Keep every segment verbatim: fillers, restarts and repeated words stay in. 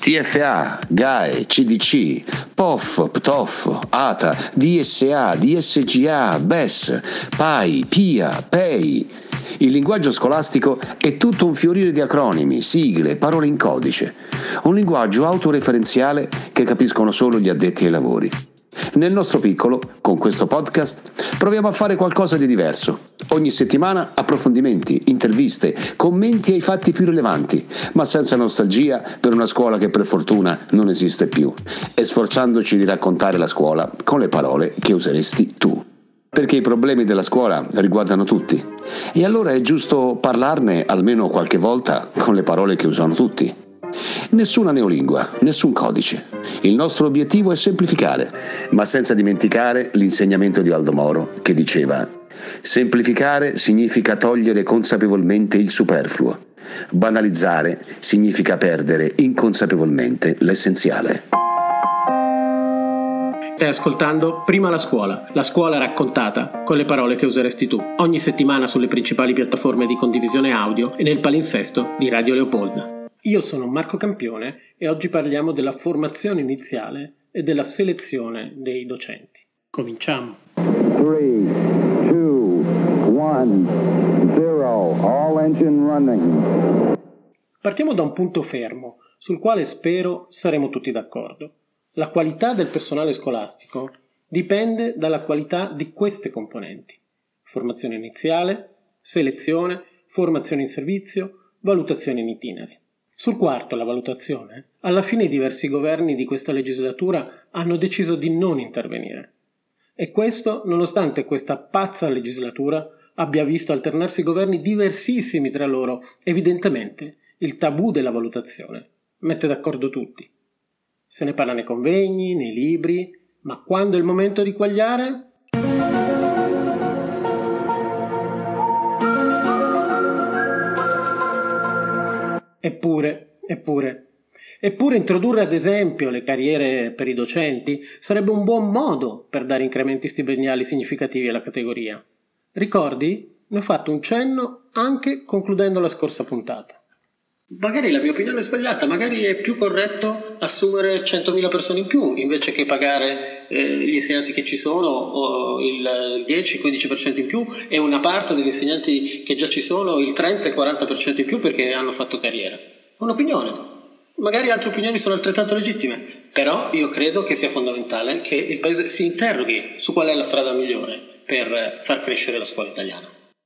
T F A, G A E, C D C, P O F, P T O F, A T A, D S A, D S G A, B E S, P A I, P I A, P E I. Il linguaggio scolastico è tutto un fiorire di acronimi, sigle, parole in codice. Un linguaggio autoreferenziale che capiscono solo gli addetti ai lavori. Nel nostro piccolo, con questo podcast, proviamo a fare qualcosa di diverso. Ogni settimana approfondimenti, interviste, commenti ai fatti più rilevanti, ma senza nostalgia per una scuola che per fortuna non esiste più, e sforzandoci di raccontare la scuola con le parole che useresti tu. Perché i problemi della scuola riguardano tutti, e allora è giusto parlarne almeno qualche volta con le parole che usano tutti. Nessuna neolingua, nessun codice. Il nostro obiettivo è semplificare, ma senza dimenticare l'insegnamento di Aldo Moro che diceva: semplificare significa togliere consapevolmente il superfluo. Banalizzare significa perdere inconsapevolmente l'essenziale. Stai ascoltando Prima la scuola, la scuola raccontata con le parole che useresti tu, ogni settimana sulle principali piattaforme di condivisione audio e nel palinsesto di Radio Leopolda. Io sono Marco Campione e oggi parliamo della formazione iniziale e della selezione dei docenti. Cominciamo. three, two, one, zero, all engine running. Partiamo da un punto fermo, sul quale spero saremo tutti d'accordo. La qualità del personale scolastico dipende dalla qualità di queste componenti: formazione iniziale, selezione, formazione in servizio, valutazione in itinere. Sul quarto, la valutazione, alla fine i diversi governi di questa legislatura hanno deciso di non intervenire. E questo nonostante questa pazza legislatura abbia visto alternarsi governi diversissimi tra loro. Evidentemente il tabù della valutazione mette d'accordo tutti. Se ne parla nei convegni, nei libri, ma quando è il momento di quagliare? Eppure, eppure, eppure introdurre ad esempio le carriere per i docenti sarebbe un buon modo per dare incrementi stipendiali significativi alla categoria. Ricordi? Ne ho fatto un cenno anche concludendo la scorsa puntata. Magari la mia opinione è sbagliata, magari è più corretto assumere centomila persone in più invece che pagare eh, gli insegnanti che ci sono, o il dieci-quindici per cento in più, e una parte degli insegnanti che già ci sono il trenta-quaranta per cento in più perché hanno fatto carriera. È un'opinione. Magari altre opinioni sono altrettanto legittime, però io credo che sia fondamentale che il Paese si interroghi su qual è la strada migliore per far crescere la scuola italiana.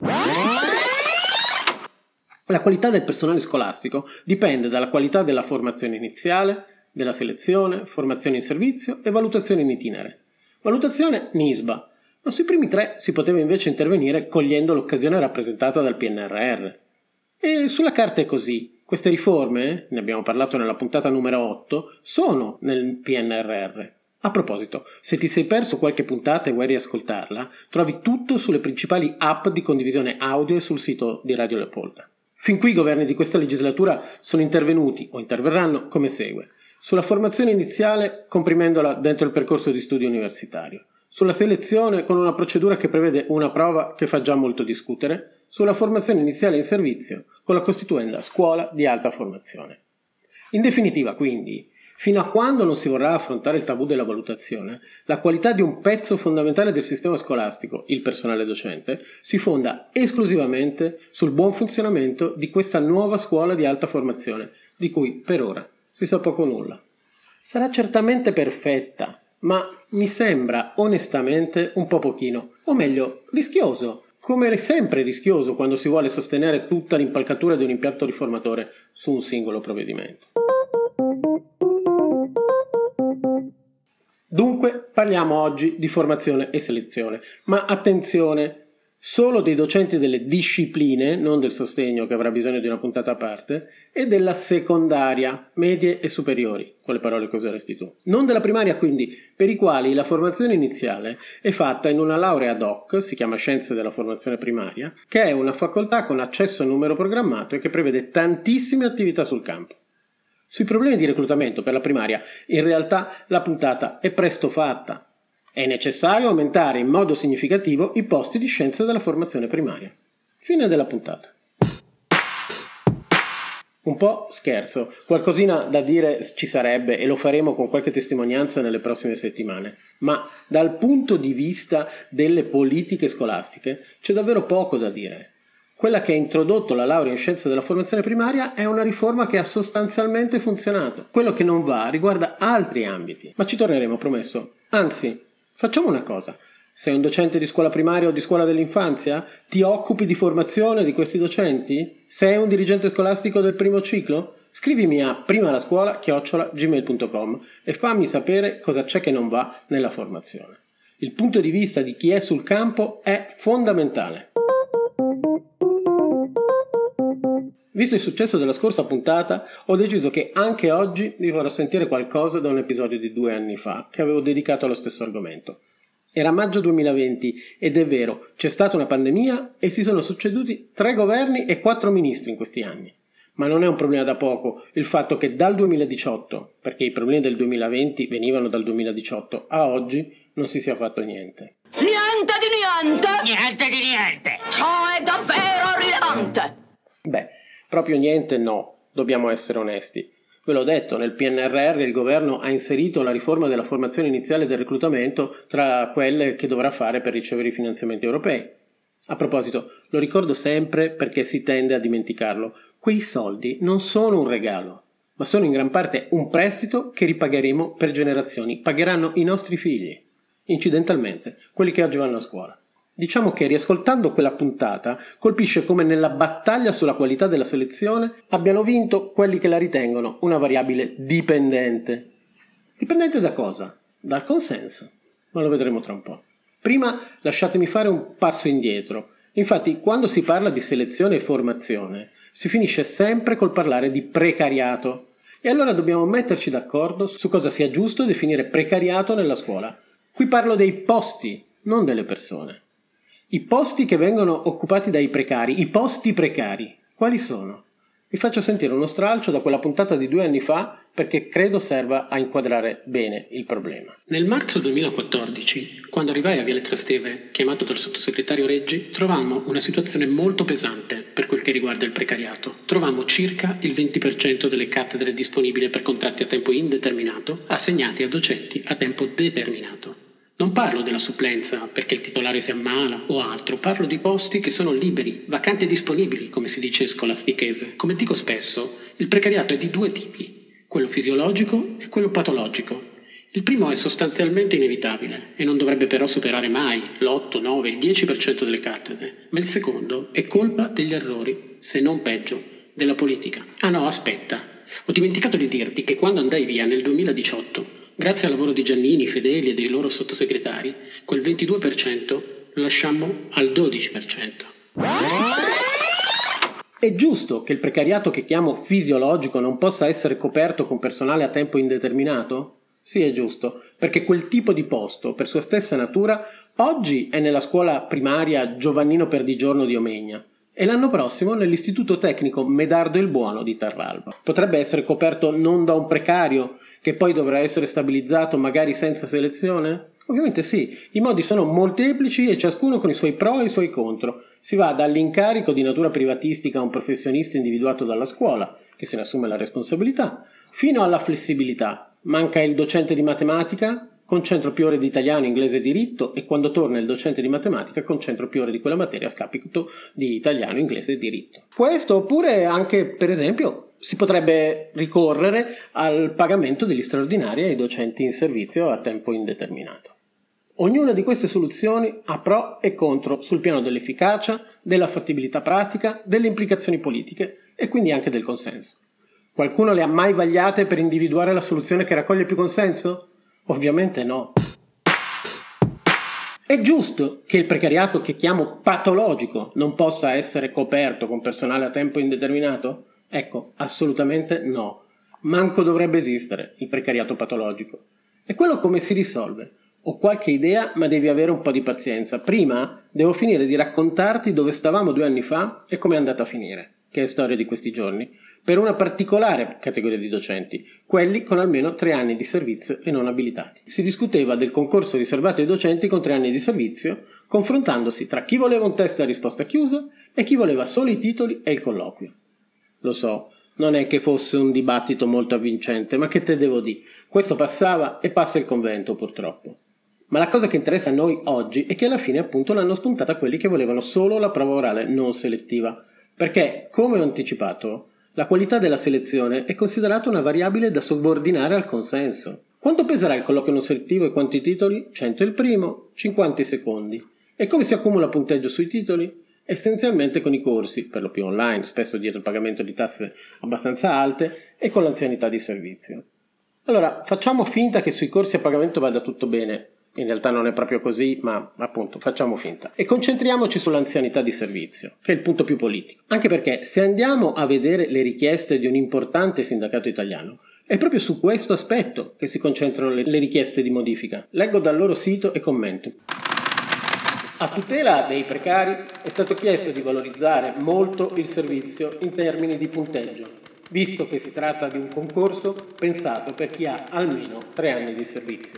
La qualità del personale scolastico dipende dalla qualità della formazione iniziale, della selezione, formazione in servizio e valutazione in itinere. Valutazione N I S B A, ma sui primi tre si poteva invece intervenire cogliendo l'occasione rappresentata dal P N R R. E sulla carta è così. Queste riforme, ne abbiamo parlato nella puntata numero otto, sono nel P N R R. A proposito, se ti sei perso qualche puntata e vuoi riascoltarla, trovi tutto sulle principali app di condivisione audio e sul sito di Radio Leopolda. Fin qui i governi di questa legislatura sono intervenuti o interverranno come segue: sulla formazione iniziale comprimendola dentro il percorso di studio universitario, sulla selezione con una procedura che prevede una prova che fa già molto discutere, sulla formazione iniziale in servizio con la costituenda scuola di alta formazione. In definitiva, quindi, fino a quando non si vorrà affrontare il tabù della valutazione, la qualità di un pezzo fondamentale del sistema scolastico, il personale docente, si fonda esclusivamente sul buon funzionamento di questa nuova scuola di alta formazione, di cui per ora si sa poco o nulla. Sarà certamente perfetta, ma mi sembra onestamente un po' pochino, o meglio, rischioso, come è sempre rischioso quando si vuole sostenere tutta l'impalcatura di un impianto riformatore su un singolo provvedimento. Dunque parliamo oggi di formazione e selezione, ma attenzione, solo dei docenti delle discipline, non del sostegno che avrà bisogno di una puntata a parte, e della secondaria, medie e superiori, quelle parole che useresti tu. Non della primaria quindi, per i quali la formazione iniziale è fatta in una laurea ad hoc, si chiama Scienze della Formazione Primaria, che è una facoltà con accesso a numero programmato e che prevede tantissime attività sul campo. Sui problemi di reclutamento per la primaria, in realtà la puntata è presto fatta. È necessario aumentare in modo significativo i posti di scienze della formazione primaria. Fine della puntata. Un po' scherzo, qualcosina da dire ci sarebbe e lo faremo con qualche testimonianza nelle prossime settimane, ma dal punto di vista delle politiche scolastiche c'è davvero poco da dire. Quella che ha introdotto la laurea in scienze della formazione primaria è una riforma che ha sostanzialmente funzionato. Quello che non va riguarda altri ambiti, ma ci torneremo, promesso. Anzi, facciamo una cosa. Sei un docente di scuola primaria o di scuola dell'infanzia? Ti occupi di formazione di questi docenti? Sei un dirigente scolastico del primo ciclo? Scrivimi a primalascuola chiocciola gmail punto com e fammi sapere cosa c'è che non va nella formazione. Il punto di vista di chi è sul campo è fondamentale. Visto il successo della scorsa puntata, ho deciso che anche oggi vi farò sentire qualcosa da un episodio di due anni fa che avevo dedicato allo stesso argomento. Era maggio duemilaventi ed è vero, c'è stata una pandemia e si sono succeduti tre governi e quattro ministri in questi anni. Ma non è un problema da poco il fatto che dal duemiladiciotto, perché i problemi del duemilaventi venivano dal duemiladiciotto, a oggi non si sia fatto niente. Niente di niente! Niente di niente! Ciò è davvero rilevante! Beh, proprio niente no, dobbiamo essere onesti. Ve l'ho detto, nel P N R R il governo ha inserito la riforma della formazione iniziale e del reclutamento tra quelle che dovrà fare per ricevere i finanziamenti europei. A proposito, lo ricordo sempre perché si tende a dimenticarlo, quei soldi non sono un regalo, ma sono in gran parte un prestito che ripagheremo per generazioni, pagheranno i nostri figli, incidentalmente, quelli che oggi vanno a scuola. Diciamo che riascoltando quella puntata colpisce come nella battaglia sulla qualità della selezione abbiano vinto quelli che la ritengono una variabile dipendente. Dipendente da cosa? Dal consenso. Ma lo vedremo tra un po'. Prima lasciatemi fare un passo indietro. Infatti, quando si parla di selezione e formazione, si finisce sempre col parlare di precariato. E allora dobbiamo metterci d'accordo su cosa sia giusto definire precariato nella scuola. Qui parlo dei posti, non delle persone. I posti che vengono occupati dai precari, i posti precari, quali sono? Vi faccio sentire uno stralcio da quella puntata di due anni fa perché credo serva a inquadrare bene il problema. Nel marzo duemilaquattordici, quando arrivai a Viale Trastevere, chiamato dal sottosegretario Reggi, trovammo una situazione molto pesante per quel che riguarda il precariato. Trovammo circa il venti per cento delle cattedre disponibili per contratti a tempo indeterminato assegnati a docenti a tempo determinato. Non parlo della supplenza perché il titolare si ammala o altro, parlo di posti che sono liberi, vacanti e disponibili, come si dice scolastichese. Come dico spesso, il precariato è di due tipi, quello fisiologico e quello patologico. Il primo è sostanzialmente inevitabile e non dovrebbe però superare mai l'otto, nove, il dieci per cento delle cattedre, ma il secondo è colpa degli errori, se non peggio, della politica. Ah no, aspetta, ho dimenticato di dirti che quando andai via nel duemiladiciotto, grazie al lavoro di Giannini, Fedeli e dei loro sottosegretari, quel ventidue per cento lo lasciammo al dodici per cento. È giusto che il precariato che chiamo fisiologico non possa essere coperto con personale a tempo indeterminato? Sì, è giusto, perché quel tipo di posto, per sua stessa natura, oggi è nella scuola primaria Giovannino Perdigiorno di Omegna e l'anno prossimo nell'Istituto Tecnico Medardo il Buono di Tarralba. Potrebbe essere coperto non da un precario, che poi dovrà essere stabilizzato magari senza selezione? Ovviamente sì, i modi sono molteplici e ciascuno con i suoi pro e i suoi contro. Si va dall'incarico di natura privatistica a un professionista individuato dalla scuola, che se ne assume la responsabilità, fino alla flessibilità. Manca il docente di matematica? Concentro più ore di italiano, inglese e diritto e quando torna il docente di matematica concentro più ore di quella materia a scapito di italiano, inglese e diritto. Questo oppure anche, per esempio, si potrebbe ricorrere al pagamento degli straordinari ai docenti in servizio a tempo indeterminato. Ognuna di queste soluzioni ha pro e contro sul piano dell'efficacia, della fattibilità pratica, delle implicazioni politiche e quindi anche del consenso. Qualcuno le ha mai vagliate per individuare la soluzione che raccoglie più consenso? Ovviamente no. È giusto che il precariato che chiamo patologico non possa essere coperto con personale a tempo indeterminato? Ecco, assolutamente no. Manco dovrebbe esistere il precariato patologico. E quello come si risolve? Ho qualche idea, ma devi avere un po' di pazienza. Prima devo finire di raccontarti dove stavamo due anni fa e come è andata a finire, che è storia di questi giorni, per una particolare categoria di docenti, quelli con almeno tre anni di servizio e non abilitati. Si discuteva del concorso riservato ai docenti con tre anni di servizio, confrontandosi tra chi voleva un test a risposta chiusa e chi voleva solo i titoli e il colloquio. Lo so, non è che fosse un dibattito molto avvincente, ma che te devo dire? Questo passava e passa il convento, purtroppo. Ma la cosa che interessa a noi oggi è che alla fine appunto l'hanno spuntata quelli che volevano solo la prova orale non selettiva. Perché, come ho anticipato, la qualità della selezione è considerata una variabile da subordinare al consenso. Quanto peserà il colloquio non selettivo e quanti titoli? cento il primo, cinquanta i secondi. E come si accumula punteggio sui titoli? Essenzialmente con i corsi, per lo più online, spesso dietro il pagamento di tasse abbastanza alte, e con l'anzianità di servizio. Allora, facciamo finta che sui corsi a pagamento vada tutto bene. In realtà non è proprio così, ma appunto facciamo finta. E concentriamoci sull'anzianità di servizio, che è il punto più politico. Anche perché se andiamo a vedere le richieste di un importante sindacato italiano, è proprio su questo aspetto che si concentrano le, le richieste di modifica. Leggo dal loro sito e commento. A tutela dei precari è stato chiesto di valorizzare molto il servizio in termini di punteggio, visto che si tratta di un concorso pensato per chi ha almeno tre anni di servizio.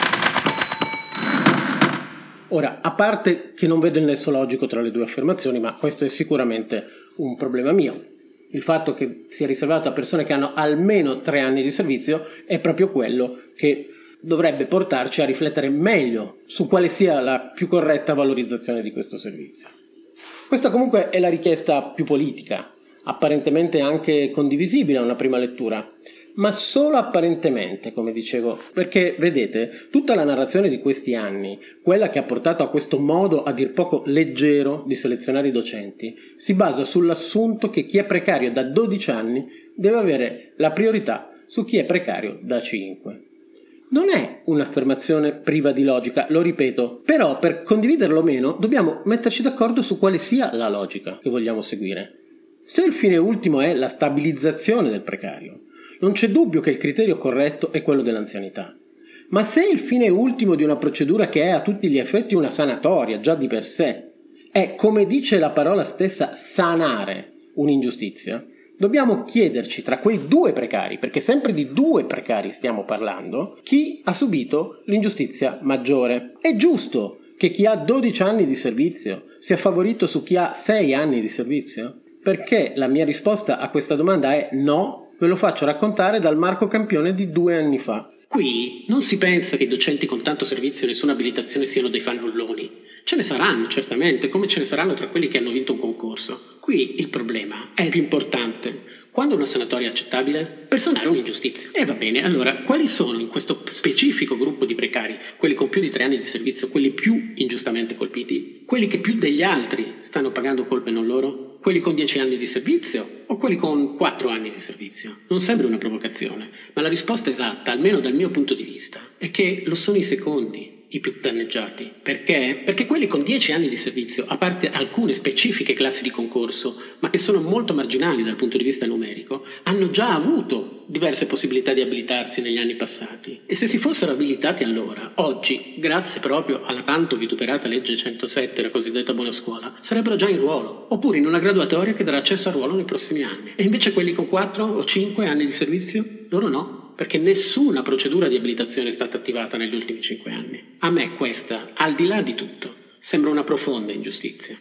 Ora, a parte che non vedo il nesso logico tra le due affermazioni, ma questo è sicuramente un problema mio. Il fatto che sia riservato a persone che hanno almeno tre anni di servizio è proprio quello che dovrebbe portarci a riflettere meglio su quale sia la più corretta valorizzazione di questo servizio. Questa comunque è la richiesta più politica, apparentemente anche condivisibile a una prima lettura, ma solo apparentemente, come dicevo, perché vedete, tutta la narrazione di questi anni, quella che ha portato a questo modo a dir poco leggero di selezionare i docenti, si basa sull'assunto che chi è precario da dodici anni deve avere la priorità su chi è precario da cinque. Non è un'affermazione priva di logica, lo ripeto, però per condividerlo o meno dobbiamo metterci d'accordo su quale sia la logica che vogliamo seguire. Se il fine ultimo è la stabilizzazione del precario, non c'è dubbio che il criterio corretto è quello dell'anzianità. Ma se il fine ultimo di una procedura che è a tutti gli effetti una sanatoria già di per sé è, come dice la parola stessa, sanare un'ingiustizia, dobbiamo chiederci tra quei due precari, perché sempre di due precari stiamo parlando, chi ha subito l'ingiustizia maggiore. È giusto che chi ha dodici anni di servizio sia favorito su chi ha sei anni di servizio? Perché la mia risposta a questa domanda è no. Ve lo faccio raccontare dal Marco Campione di due anni fa. Qui non si pensa che i docenti con tanto servizio e nessuna abilitazione siano dei fannulloni. Ce ne saranno, certamente, come ce ne saranno tra quelli che hanno vinto un concorso. Qui il problema è più importante. Quando una sanatoria è accettabile? Per sanare un'ingiustizia. E va bene, allora, quali sono in questo specifico gruppo di precari, quelli con più di tre anni di servizio, quelli più ingiustamente colpiti? Quelli che più degli altri stanno pagando colpe non loro? Quelli con dieci anni di servizio o quelli con quattro anni di servizio? Non sembra una provocazione, ma la risposta esatta, almeno dal mio punto di vista, è che lo sono i secondi, i più danneggiati. Perché? Perché quelli con dieci anni di servizio, a parte alcune specifiche classi di concorso, ma che sono molto marginali dal punto di vista numerico, hanno già avuto diverse possibilità di abilitarsi negli anni passati. E se si fossero abilitati allora, oggi, grazie proprio alla tanto vituperata legge centosette, la cosiddetta buona scuola, sarebbero già in ruolo, oppure in una graduatoria che darà accesso al ruolo nei prossimi anni. E invece quelli con quattro o cinque anni di servizio? Loro no. Perché nessuna procedura di abilitazione è stata attivata negli ultimi cinque anni. A me questa, al di là di tutto, sembra una profonda ingiustizia.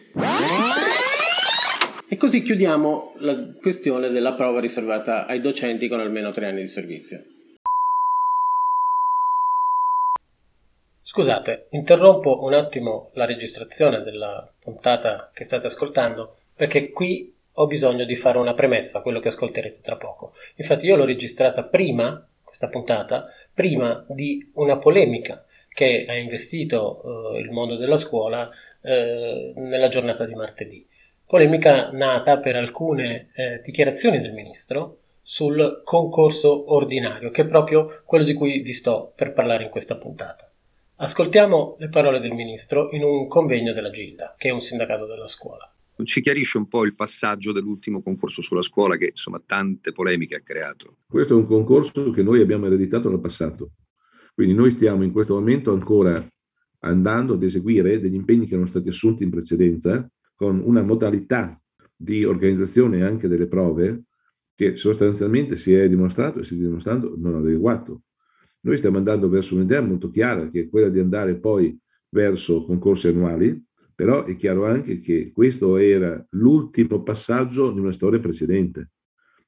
E così chiudiamo la questione della prova riservata ai docenti con almeno tre anni di servizio. Scusate, interrompo un attimo la registrazione della puntata che state ascoltando, perché qui ho bisogno di fare una premessa a quello che ascolterete tra poco. Infatti io l'ho registrata prima, questa puntata, prima di una polemica che ha investito eh, il mondo della scuola eh, nella giornata di martedì. Polemica nata per alcune eh, dichiarazioni del ministro sul concorso ordinario, che è proprio quello di cui vi sto per parlare in questa puntata. Ascoltiamo le parole del ministro in un convegno della Gilda, che è un sindacato della scuola. Ci chiarisce un po' il passaggio dell'ultimo concorso sulla scuola che insomma tante polemiche ha creato. Questo è un concorso che noi abbiamo ereditato dal passato, quindi noi stiamo in questo momento ancora andando ad eseguire degli impegni che erano stati assunti in precedenza con una modalità di organizzazione anche delle prove che sostanzialmente si è dimostrato e si sta dimostrando non adeguato. Noi stiamo andando verso un'idea molto chiara che è quella di andare poi verso concorsi annuali. Però è chiaro anche che questo era l'ultimo passaggio di una storia precedente.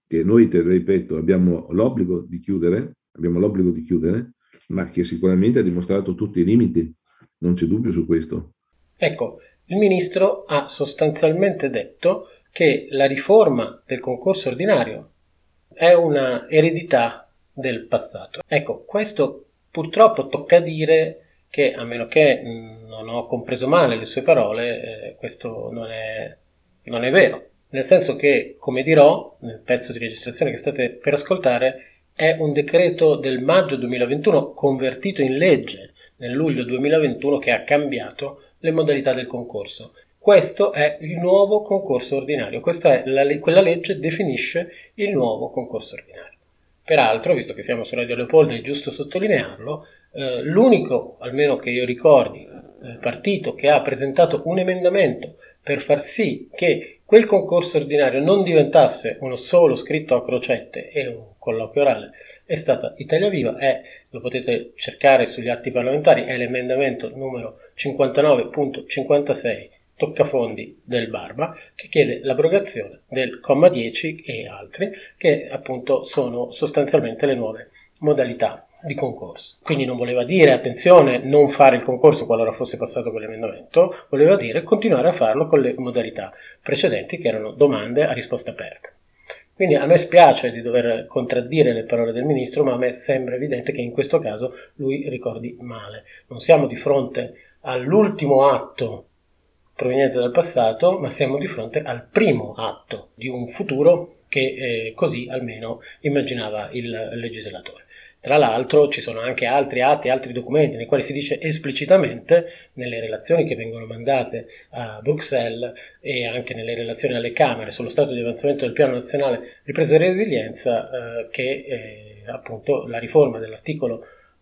che noi, te ripeto, abbiamo l'obbligo di chiudere, abbiamo l'obbligo di chiudere, ma che sicuramente ha dimostrato tutti i limiti, non c'è dubbio su questo. Ecco, il ministro ha sostanzialmente detto che la riforma del concorso ordinario è una eredità del passato. Ecco, questo purtroppo tocca dire che, a meno che mh, non ho compreso male le sue parole, eh, questo non è, non è vero. Nel senso che, come dirò nel pezzo di registrazione che state per ascoltare, è un decreto del maggio duemilaventuno convertito in legge nel luglio duemilaventuno che ha cambiato le modalità del concorso. Questo è il nuovo concorso ordinario. Questa è la, quella legge definisce il nuovo concorso ordinario. Peraltro, visto che siamo su Radio Leopoldo, è giusto sottolinearlo, eh, l'unico, almeno che io ricordi, eh, partito che ha presentato un emendamento per far sì che quel concorso ordinario non diventasse uno solo scritto a crocette e un colloquio orale è stata Italia Viva, è, lo potete cercare sugli atti parlamentari, è l'emendamento numero cinquantanove punto cinquantasei toccafondi del Barba, che chiede l'abrogazione del comma dieci e altri, che appunto sono sostanzialmente le nuove modalità di concorso. Quindi non voleva dire, attenzione, non fare il concorso qualora fosse passato quell'emendamento, voleva dire continuare a farlo con le modalità precedenti, che erano domande a risposta aperta. Quindi a me spiace di dover contraddire le parole del ministro, ma a me sembra evidente che in questo caso lui ricordi male. Non siamo di fronte all'ultimo atto proveniente dal passato, ma siamo di fronte al primo atto di un futuro che eh, così almeno immaginava il legislatore. Tra l'altro ci sono anche altri atti, altri documenti nei quali si dice esplicitamente, nelle relazioni che vengono mandate a Bruxelles e anche nelle relazioni alle Camere sullo stato di avanzamento del Piano Nazionale Ripresa e Resilienza, eh, che eh, appunto la riforma dell'articolo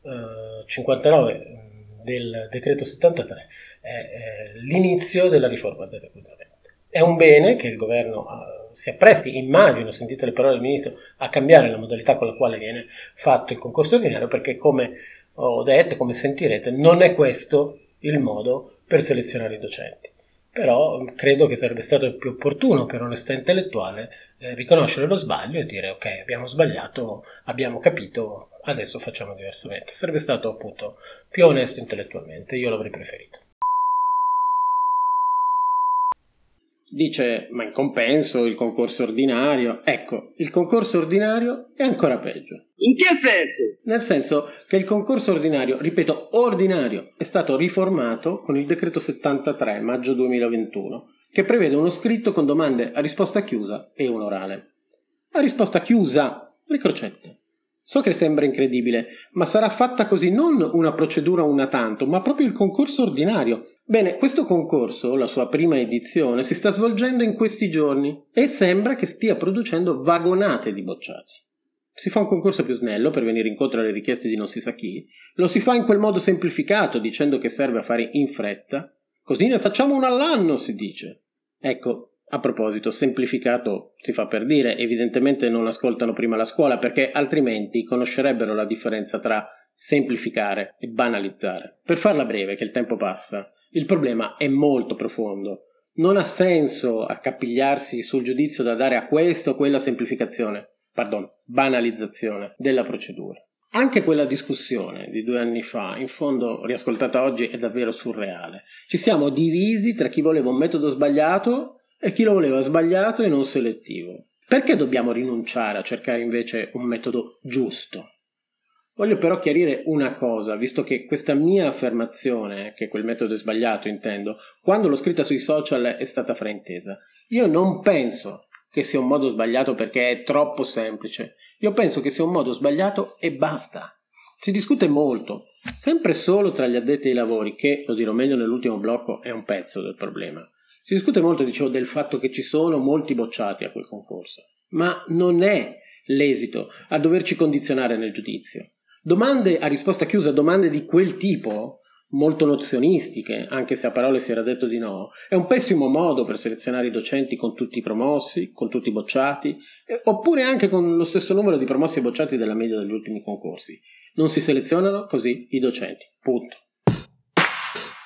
eh, cinquantanove del decreto settantatré è l'inizio della riforma del reclutamento. È un bene che il governo uh, si appresti, immagino, sentite le parole del ministro, a cambiare la modalità con la quale viene fatto il concorso ordinario, perché come ho detto, come sentirete, non è questo il modo per selezionare i docenti. Però credo che sarebbe stato più opportuno per onestà intellettuale eh, riconoscere lo sbaglio e dire ok, abbiamo sbagliato, abbiamo capito, adesso facciamo diversamente. Sarebbe stato appunto più onesto intellettualmente, io l'avrei preferito. Dice, ma in compenso il concorso ordinario. Ecco, il concorso ordinario è ancora peggio. In che senso? Nel senso che il concorso ordinario, ripeto, ordinario, è stato riformato con il decreto settantatré maggio duemilaventuno, che prevede uno scritto con domande a risposta chiusa e un orale. A risposta chiusa, le crocette. So che sembra incredibile, ma sarà fatta così non una procedura una tanto, ma proprio il concorso ordinario. Bene, questo concorso, la sua prima edizione, si sta svolgendo in questi giorni e sembra che stia producendo vagonate di bocciati. Si fa un concorso più snello per venire incontro alle richieste di non si sa chi, lo si fa in quel modo semplificato, dicendo che serve a fare in fretta, così ne facciamo uno all'anno, si dice. Ecco, a proposito, semplificato si fa per dire, evidentemente non ascoltano prima la scuola perché altrimenti conoscerebbero la differenza tra semplificare e banalizzare. Per farla breve, che il tempo passa, il problema è molto profondo. Non ha senso accapigliarsi sul giudizio da dare a questa o quella semplificazione, pardon, banalizzazione della procedura. Anche quella discussione di due anni fa, in fondo riascoltata oggi, è davvero surreale. Ci siamo divisi tra chi voleva un metodo sbagliato e chi lo voleva sbagliato e non selettivo. Perché dobbiamo rinunciare a cercare invece un metodo giusto? Voglio però chiarire una cosa, visto che questa mia affermazione, che quel metodo è sbagliato intendo, quando l'ho scritta sui social è stata fraintesa. Io non penso che sia un modo sbagliato perché è troppo semplice. Io penso che sia un modo sbagliato e basta. Si discute molto, sempre solo tra gli addetti ai lavori, che, lo dirò meglio nell'ultimo blocco, è un pezzo del problema. Si discute molto, dicevo, del fatto che ci sono molti bocciati a quel concorso, ma non è l'esito a doverci condizionare nel giudizio. Domande a risposta chiusa, domande di quel tipo, molto nozionistiche, anche se a parole si era detto di no, è un pessimo modo per selezionare i docenti con tutti i promossi, con tutti i bocciati, eh, oppure anche con lo stesso numero di promossi e bocciati della media degli ultimi concorsi. Non si selezionano così i docenti, punto.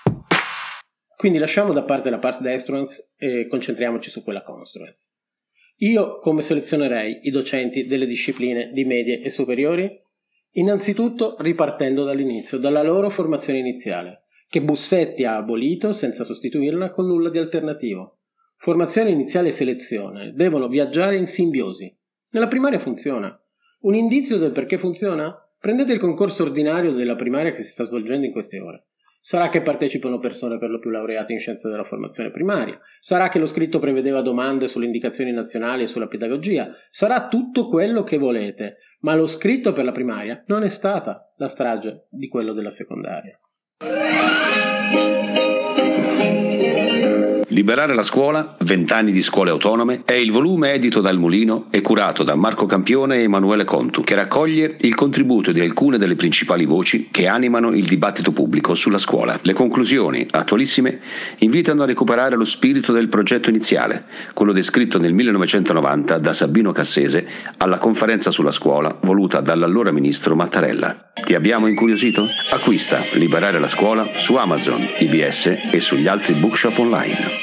Quindi lasciamo da parte la pars destruens e concentriamoci su quella construens. Io come selezionerei i docenti delle discipline di medie e superiori? Innanzitutto ripartendo dall'inizio, dalla loro formazione iniziale, che Bussetti ha abolito senza sostituirla con nulla di alternativo. Formazione iniziale e selezione devono viaggiare in simbiosi. Nella primaria funziona. Un indizio del perché funziona? Prendete il concorso ordinario della primaria che si sta svolgendo in queste ore. Sarà che partecipano persone per lo più laureate in scienze della formazione primaria, sarà che lo scritto prevedeva domande sulle indicazioni nazionali e sulla pedagogia, sarà tutto quello che volete, ma lo scritto per la primaria non è stata la strage di quello della secondaria. Liberare la scuola, vent'anni di scuole autonome, è il volume edito dal Mulino e curato da Marco Campione e Emanuele Contu, che raccoglie il contributo di alcune delle principali voci che animano il dibattito pubblico sulla scuola. Le conclusioni, attualissime, invitano a recuperare lo spirito del progetto iniziale, quello descritto nel millenovecentonovanta da Sabino Cassese alla conferenza sulla scuola voluta dall'allora ministro Mattarella. Ti abbiamo incuriosito? Acquista Liberare la scuola su Amazon, I B S e sugli altri bookshop online.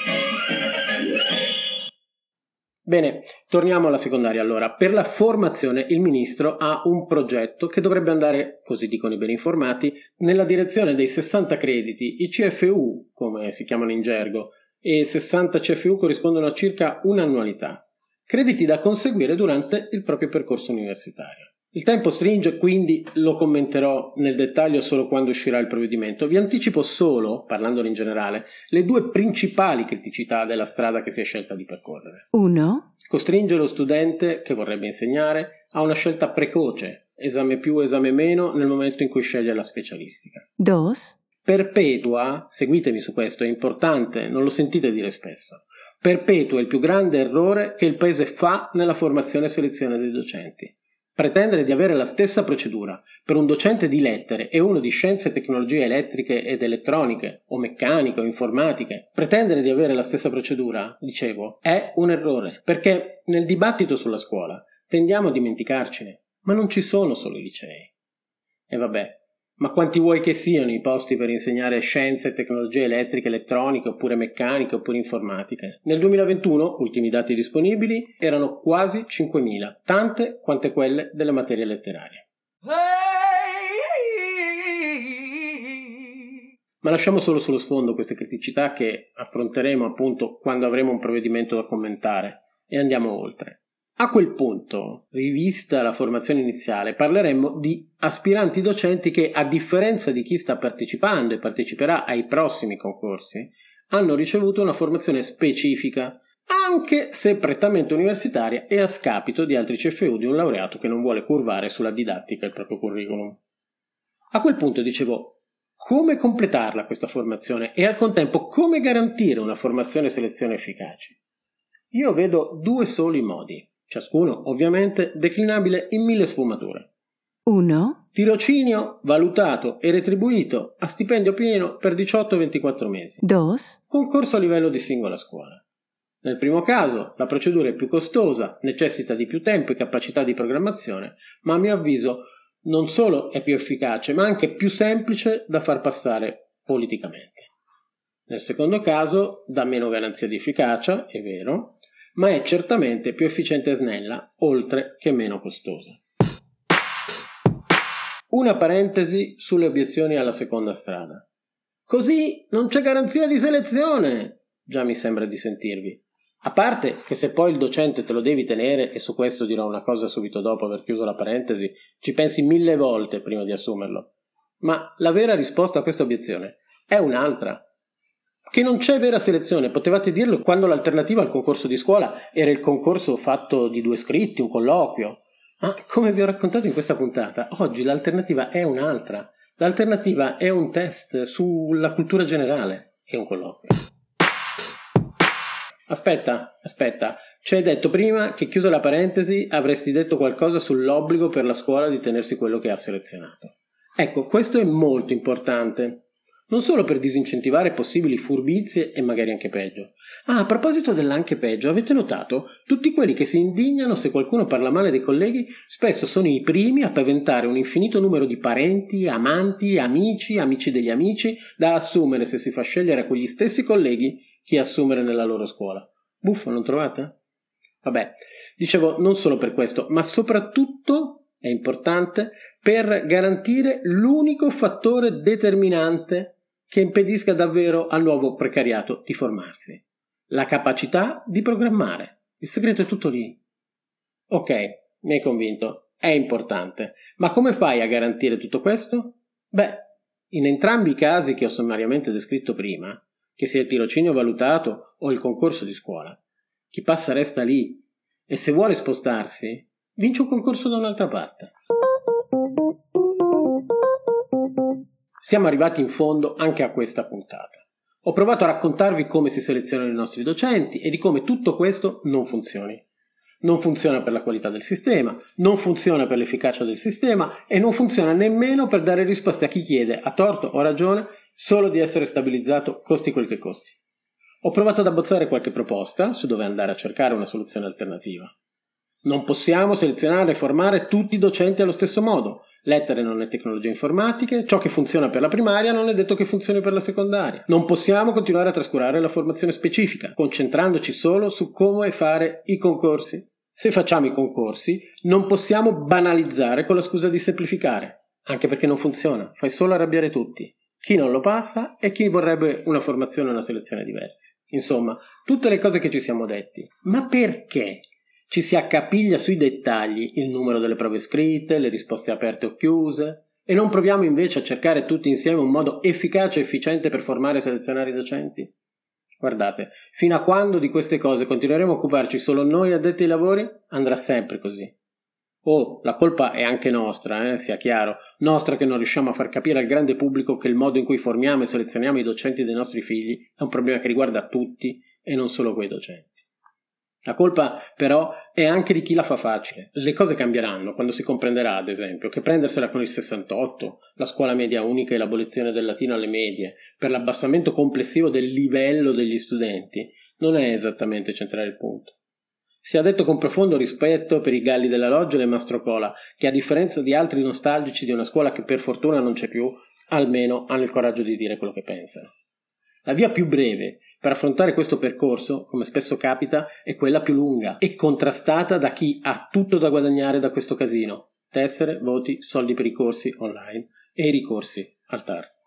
Bene, torniamo alla secondaria allora. Per la formazione il ministro ha un progetto che dovrebbe andare, così dicono i ben informati, nella direzione dei sessanta crediti. I C F U, come si chiamano in gergo, e sessanta C F U corrispondono a circa un'annualità. Crediti da conseguire durante il proprio percorso universitario. Il tempo stringe, quindi lo commenterò nel dettaglio solo quando uscirà il provvedimento. Vi anticipo solo, parlandone in generale, le due principali criticità della strada che si è scelta di percorrere. Uno. Costringe lo studente che vorrebbe insegnare a una scelta precoce, esame più, esame meno, nel momento in cui sceglie la specialistica. Dos. Perpetua, seguitemi su questo, è importante, non lo sentite dire spesso, perpetua il più grande errore che il Paese fa nella formazione e selezione dei docenti. Pretendere di avere la stessa procedura per un docente di lettere e uno di scienze e tecnologie elettriche ed elettroniche, o meccaniche o informatiche, pretendere di avere la stessa procedura, dicevo, è un errore, perché nel dibattito sulla scuola tendiamo a dimenticarcene, ma non ci sono solo i licei. E vabbè, ma quanti vuoi che siano i posti per insegnare scienze e tecnologie elettriche, elettroniche, oppure meccaniche, oppure informatiche? Nel duemilaventuno, ultimi dati disponibili, erano quasi cinquemila, tante quante quelle delle materie letterarie. Ma lasciamo solo sullo sfondo queste criticità che affronteremo appunto quando avremo un provvedimento da commentare e andiamo oltre. A quel punto, rivista la formazione iniziale, parleremmo di aspiranti docenti che, a differenza di chi sta partecipando e parteciperà ai prossimi concorsi, hanno ricevuto una formazione specifica, anche se prettamente universitaria e a scapito di altri C F U di un laureato che non vuole curvare sulla didattica il proprio curriculum. A quel punto dicevo, come completarla questa formazione e al contempo come garantire una formazione e selezione efficaci? Io vedo due soli modi. Ciascuno, ovviamente, declinabile in mille sfumature. Uno. Tirocinio valutato e retribuito a stipendio pieno per diciotto ventiquattro mesi. Dos. Concorso a livello di singola scuola. Nel primo caso, la procedura è più costosa, necessita di più tempo e capacità di programmazione, ma a mio avviso non solo è più efficace, ma anche più semplice da far passare politicamente. Nel secondo caso, dà meno garanzia di efficacia, è vero, ma è certamente più efficiente e snella, oltre che meno costosa. Una parentesi sulle obiezioni alla seconda strada. Così non c'è garanzia di selezione, già mi sembra di sentirvi. A parte che se poi il docente te lo devi tenere, e su questo dirò una cosa subito dopo aver chiuso la parentesi, ci pensi mille volte prima di assumerlo. Ma la vera risposta a questa obiezione è un'altra. Che non c'è vera selezione, potevate dirlo quando l'alternativa al concorso di scuola era il concorso fatto di due scritti, un colloquio. Ma come vi ho raccontato in questa puntata, oggi l'alternativa è un'altra. L'alternativa è un test sulla cultura generale e un colloquio. Aspetta, aspetta, ci hai detto prima che chiusa la parentesi avresti detto qualcosa sull'obbligo per la scuola di tenersi quello che ha selezionato. Ecco, questo è molto importante. Non solo per disincentivare possibili furbizie e magari anche peggio. Ah, a proposito dell'anche peggio, avete notato? Tutti quelli che si indignano se qualcuno parla male dei colleghi spesso sono i primi a paventare un infinito numero di parenti, amanti, amici, amici degli amici da assumere se si fa scegliere a quegli stessi colleghi chi assumere nella loro scuola. Buffo, non trovate? Vabbè, dicevo non solo per questo, ma soprattutto, è importante, per garantire l'unico fattore determinante che impedisca davvero al nuovo precariato di formarsi: la capacità di programmare. Il segreto è tutto lì. Ok, mi hai convinto, è importante, ma come fai a garantire tutto questo? Beh, in entrambi i casi che ho sommariamente descritto prima, che sia il tirocinio valutato o il concorso di scuola, chi passa resta lì e se vuole spostarsi, vince un concorso da un'altra parte. Siamo arrivati in fondo anche a questa puntata. Ho provato a raccontarvi come si selezionano i nostri docenti e di come tutto questo non funzioni. Non funziona per la qualità del sistema, non funziona per l'efficacia del sistema e non funziona nemmeno per dare risposte a chi chiede, a torto o a ragione, solo di essere stabilizzato costi quel che costi. Ho provato ad abbozzare qualche proposta su dove andare a cercare una soluzione alternativa. Non possiamo selezionare e formare tutti i docenti allo stesso modo. Lettere non è tecnologie informatiche, ciò che funziona per la primaria non è detto che funzioni per la secondaria. Non possiamo continuare a trascurare la formazione specifica, concentrandoci solo su come fare i concorsi. Se facciamo i concorsi, non possiamo banalizzare con la scusa di semplificare, anche perché non funziona, fai solo arrabbiare tutti, chi non lo passa e chi vorrebbe una formazione e una selezione diversi. Insomma, tutte le cose che ci siamo detti. Ma perché ci si accapiglia sui dettagli, il numero delle prove scritte, le risposte aperte o chiuse, e non proviamo invece a cercare tutti insieme un modo efficace e efficiente per formare e selezionare i docenti? Guardate, fino a quando di queste cose continueremo a occuparci solo noi addetti ai lavori, andrà sempre così. Oh, la colpa è anche nostra, eh, sia chiaro, nostra che non riusciamo a far capire al grande pubblico che il modo in cui formiamo e selezioniamo i docenti dei nostri figli è un problema che riguarda tutti e non solo quei docenti. La colpa, però, è anche di chi la fa facile. Le cose cambieranno quando si comprenderà, ad esempio, che prendersela con il sessantotto, la scuola media unica e l'abolizione del latino alle medie, per l'abbassamento complessivo del livello degli studenti, non è esattamente centrare il punto. Si è detto con profondo rispetto per i galli della loggia e le mastrocola, che a differenza di altri nostalgici di una scuola che per fortuna non c'è più, almeno hanno il coraggio di dire quello che pensano. La via più breve per affrontare questo percorso, come spesso capita, è quella più lunga e contrastata da chi ha tutto da guadagnare da questo casino: tessere, voti, soldi per i corsi online e i ricorsi al T A R.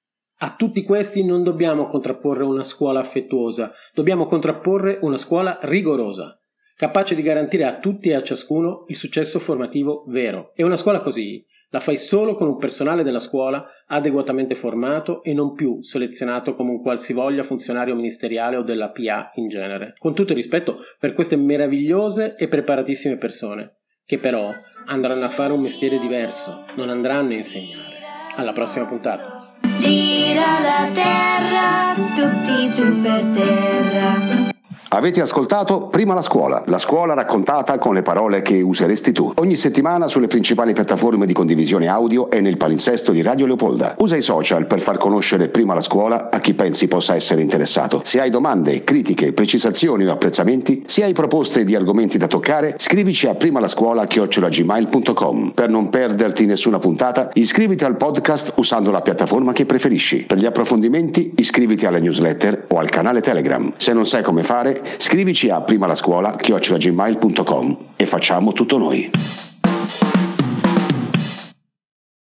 A tutti questi non dobbiamo contrapporre una scuola affettuosa, dobbiamo contrapporre una scuola rigorosa, capace di garantire a tutti e a ciascuno il successo formativo vero. E una scuola così la fai solo con un personale della scuola adeguatamente formato e non più selezionato come un qualsivoglia funzionario ministeriale o della P A in genere. Con tutto il rispetto per queste meravigliose e preparatissime persone, che però andranno a fare un mestiere diverso, non andranno a insegnare. Alla prossima puntata. Gira la terra, tutti giù per terra. Avete ascoltato Prima la scuola, la scuola raccontata con le parole che useresti tu. Ogni settimana sulle principali piattaforme di condivisione audio e nel palinsesto di Radio Leopolda. Usa i social per far conoscere Prima la scuola a chi pensi possa essere interessato. Se hai domande, critiche, precisazioni o apprezzamenti, se hai proposte di argomenti da toccare, scrivici a primalascuola chiocciola gmail punto com. Per non perderti nessuna puntata, iscriviti al podcast usando la piattaforma che preferisci. Per gli approfondimenti, iscriviti alla newsletter o al canale Telegram. Se non sai come fare, scrivici a primalascuola chiocciola gmail punto com e facciamo tutto noi.